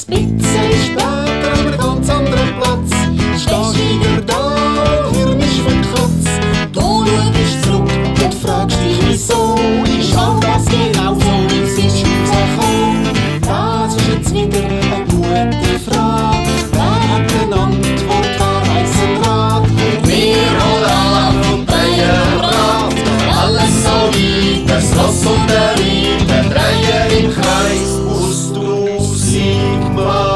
bisschen später an einem ganz anderen Platz stehst wieder da, Hirn ist verkratzt. Du schaust zurück und fragst dich, wieso ist all das genau so, wie es ist rausgekommen? Das ist jetzt wieder eine gute Frage. Wer hat eine Antwort, wer weiss einen Rat? Und wir holen vom Bayernrad alles so weit, das Ross und der Wein, wir drehen im Kreis aus 1000 Mal.